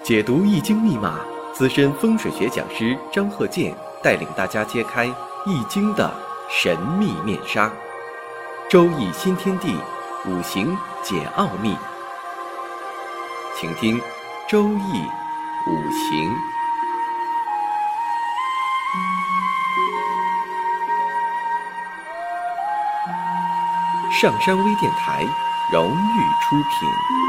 解读易经密码，资深风水学讲师张鹤剑带领大家揭开易经的神秘面纱。周易新天地，五行解奥秘。请听周易五行。上山微电台荣誉出品。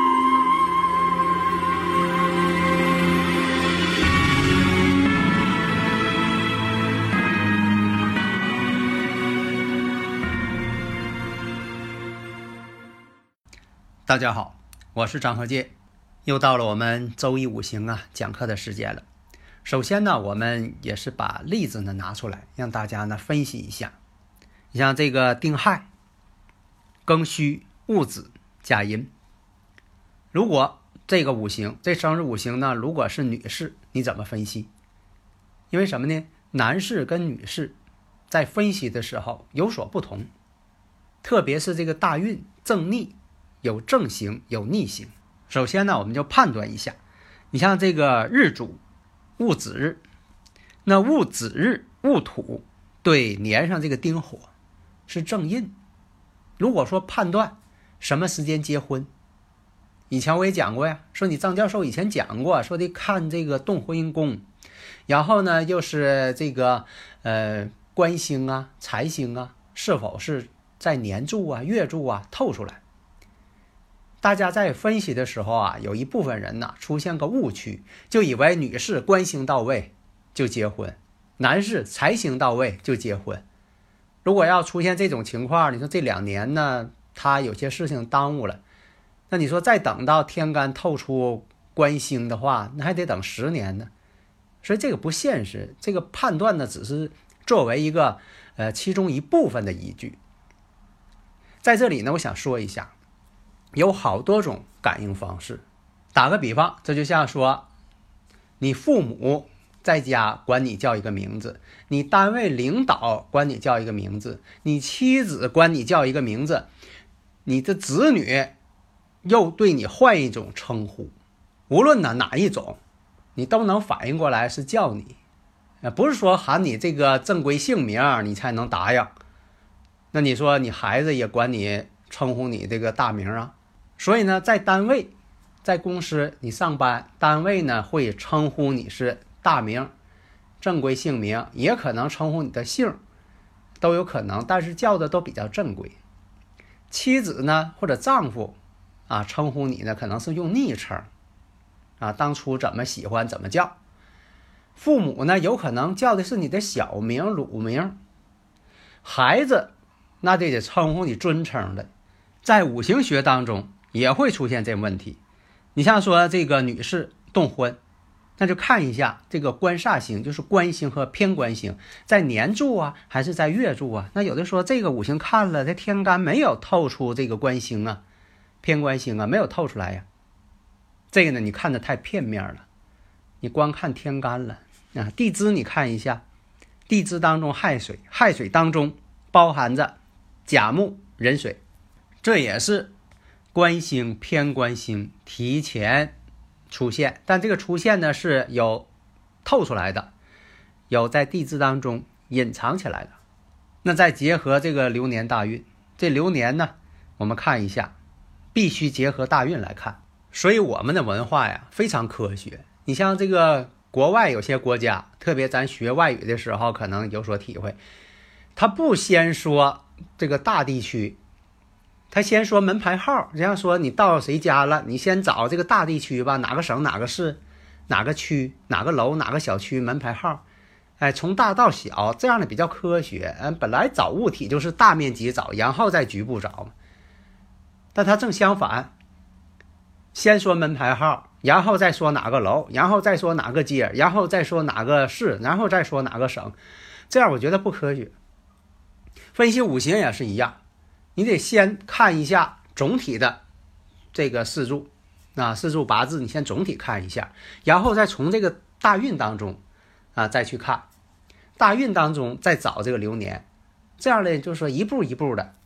大家好，我是张鹤剑，又到了我们周易五行讲课的时间了。首先呢，我们也是把例子呢拿出来，让大家呢分析一下。你像这个丁亥、庚戌、戊子、甲寅，如果这个五行，这生日五行呢，如果是女士，你怎么分析？因为什么呢？男士跟女士在分析的时候有所不同，特别是这个大运正逆，有正行有逆行。首先呢，我们就判断一下，你像这个日主戊子日，那戊子日戊土对年上这个丁火是正印。如果说判断什么时间结婚，以前我也讲过呀，说你张教授以前讲过，说的看这个动婚姻宫，然后呢又是这个官星啊财星啊是否是在年柱啊月柱啊透出来。大家在分析的时候有一部分人呢出现个误区，就以为女士官星到位就结婚，男士财星到位就结婚。如果要出现这种情况，你说这2年呢他有些事情耽误了，那你说再等到天干透出官星的话，那还得等10年呢。所以这个不现实，这个判断呢只是作为一个其中一部分的依据。在这里呢，我想说一下，有好多种感应方式。打个比方，这就像说你父母在家管你叫一个名字，你单位领导管你叫一个名字，你妻子管你叫一个名字，你的子女又对你换一种称呼，无论哪一种，你都能反应过来是叫你，不是说喊你这个正规姓名你才能答应。那你说你孩子也管你称呼你这个大名啊。所以呢，在单位在公司你上班，单位呢会称呼你是大名正规姓名，也可能称呼你的姓，都有可能，但是叫的都比较正规。妻子呢或者丈夫称呼你呢可能是用昵称当初怎么喜欢怎么叫。父母呢有可能叫的是你的小名乳名，孩子那得称呼你尊称的。在五行学当中也会出现这个问题。你像说这个女士动婚，那就看一下这个官煞星，就是官星和偏官星在年柱还是在月柱那有的说这个五行看了，这天干没有透出这个官星偏官星没有透出来呀。这个呢你看的太片面了，你光看天干了地支你看一下，地支当中亥水，亥水当中包含着甲木壬水，这也是官星偏官星提前出现，但这个出现呢是有透出来的，有在地支当中隐藏起来的。那再结合这个流年大运，这流年呢我们看一下，必须结合大运来看。所以我们的文化非常科学。你像这个国外有些国家，特别咱学外语的时候可能有所体会，他不先说这个大地区，他先说门牌号。这样说你到谁家了，你先找这个大地区吧，哪个省哪个市哪个区哪个楼哪个小区门牌号，从大到小，这样的比较科学。本来找物体就是大面积找，然后再局部找，但他正相反，先说门牌号，然后再说哪个楼，然后再说哪个街，然后再说哪个市，然后再说哪个省，这样我觉得不科学。分析五行也是一样，你得先看一下总体的这个四柱四柱八字，你先总体看一下，然后再从这个大运当中再去看，大运当中再找这个流年，这样呢就是说一步一步的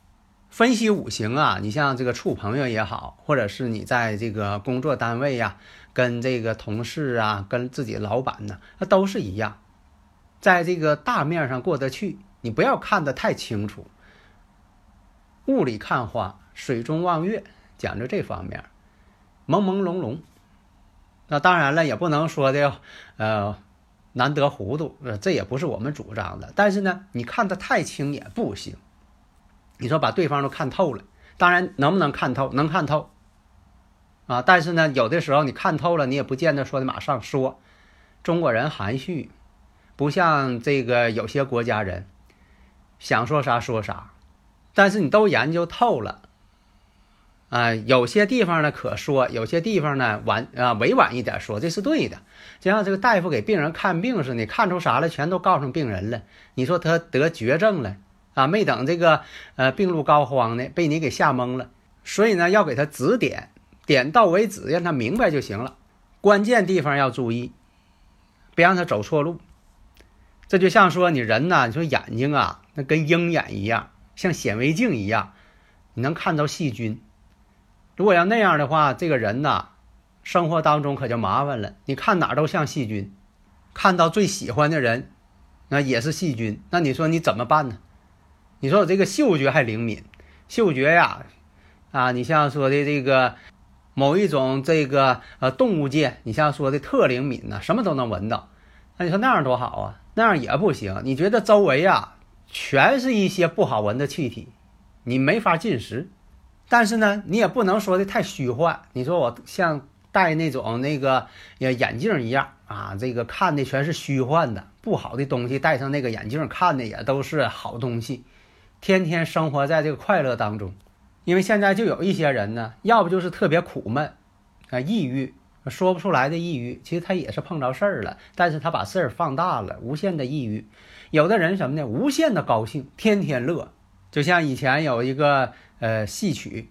分析五行啊，你像这个处朋友也好，或者是你在这个工作单位呀，跟这个同事啊，跟自己老板呢，那都是一样，在这个大面上过得去，你不要看得太清楚。雾里看花，水中望月，讲究这方面，朦朦胧胧。那当然了，也不能说的难得糊涂，这也不是我们主张的。但是呢，你看得太清也不行。你说把对方都看透了，当然能不能看透？能看透啊。但是呢，有的时候你看透了，你也不见得说的马上说。中国人含蓄，不像这个有些国家人想说啥说啥。但是你都研究透了有些地方呢可说，有些地方呢委婉一点说，这是对的。就像这个大夫给病人看病似的，你看出啥了，全都告诉病人了。你说他得绝症了没等这个病入膏肓呢，被你给吓懵了。所以呢，要给他指点，点到为止，让他明白就行了。关键地方要注意，别让他走错路。这就像说你人呢，你说眼睛啊，那跟鹰眼一样，像显微镜一样，你能看到细菌。如果要那样的话，这个人呢，生活当中可就麻烦了。你看哪儿都像细菌，看到最喜欢的人，那也是细菌。那你说你怎么办呢？你说我这个嗅觉还灵敏，嗅觉呀，你像说的这个某一种这个动物界，你像说的特灵敏呢，什么都能闻到。那你说那样多好啊？那样也不行。你觉得周围全是一些不好闻的气体，你没法进食。但是呢，你也不能说的太虚幻。你说我像戴那种眼镜一样这个看的全是虚幻的，不好的东西，戴上那个眼镜看的也都是好东西。天天生活在这个快乐当中。因为现在就有一些人呢，要不就是特别苦闷抑郁，说不出来的抑郁，其实他也是碰着事儿了，但是他把事儿放大了，无限的抑郁。有的人什么呢？无限的高兴，天天乐。就像以前有一个戏曲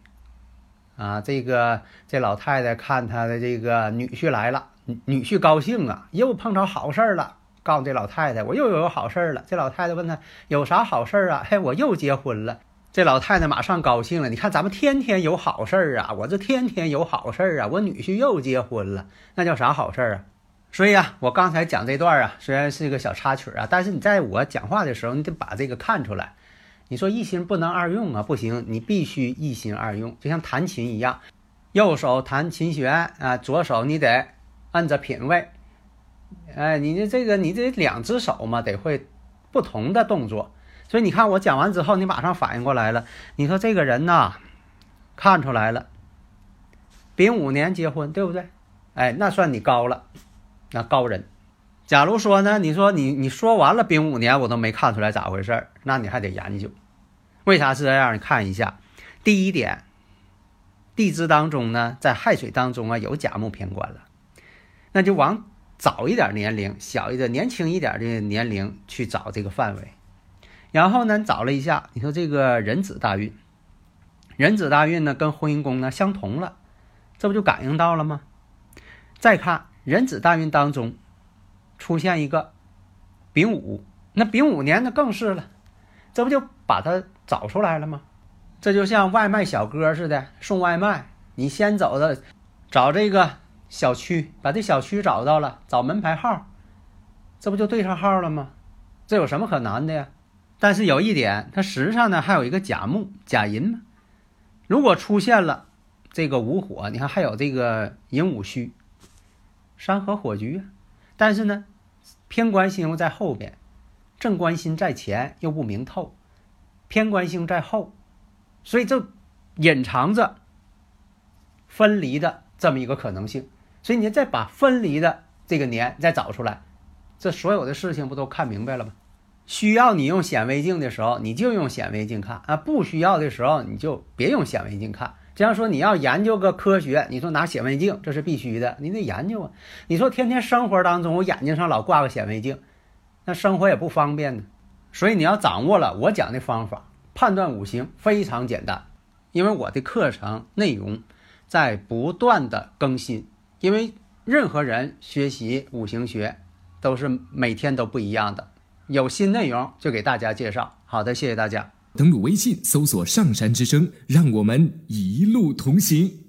这老太太看她的这个女婿来了，女婿高兴又碰着好事了，告诉这老太太我又有好事了。这老太太问他有啥好事我又结婚了。这老太太马上高兴了，你看咱们天天有好事我这天天有好事我女婿又结婚了，那叫啥好事所以我刚才讲这段虽然是一个小插曲但是你在我讲话的时候，你得把这个看出来。你说一心不能二用不行，你必须一心二用。就像弹琴一样，右手弹琴弦左手你得按着品位。你这两只手嘛，得会不同的动作。所以你看我讲完之后，你马上反应过来了。你说这个人看出来了，丙午年结婚，对不对？那算你高了，那高人。假如说呢，你说你说完了丙午年我都没看出来咋回事，那你还得研究为啥是这样。你看一下，第一点，地支当中呢，在亥水当中有甲木偏官了，那就往早一点年龄，小一点年轻一点的年龄去找这个范围。然后呢，找了一下，你说这个壬子大运，壬子大运呢跟婚姻宫呢相同了，这不就感应到了吗？再看壬子大运当中出现一个丙午，那丙午年那更是了，这不就把它找出来了吗？这就像外卖小哥似的，送外卖，你先找这个小区，把这小区找到了，找门牌号，这不就对上号了吗？这有什么可难的呀？但是有一点，它实际上呢还有一个甲木甲寅嘛。如果出现了这个午火，你看还有这个寅午戌，山河火局但是呢偏官星又在后边，正官星在前又不明透，偏官星在后，所以这隐藏着分离的这么一个可能性。所以你再把分离的这个年再找出来，这所有的事情不都看明白了吗？需要你用显微镜的时候，你就用显微镜看不需要的时候你就别用显微镜看。这样说你要研究个科学，你说拿显微镜这是必须的，你得研究你说天天生活当中我眼睛上老挂个显微镜，那生活也不方便呢。所以你要掌握了我讲的方法，判断五行非常简单。因为我的课程内容在不断的更新，因为任何人学习五行学都是每天都不一样的，有新内容就给大家介绍。好的，谢谢大家。 登录微信搜索上山之声，让我们一路同行。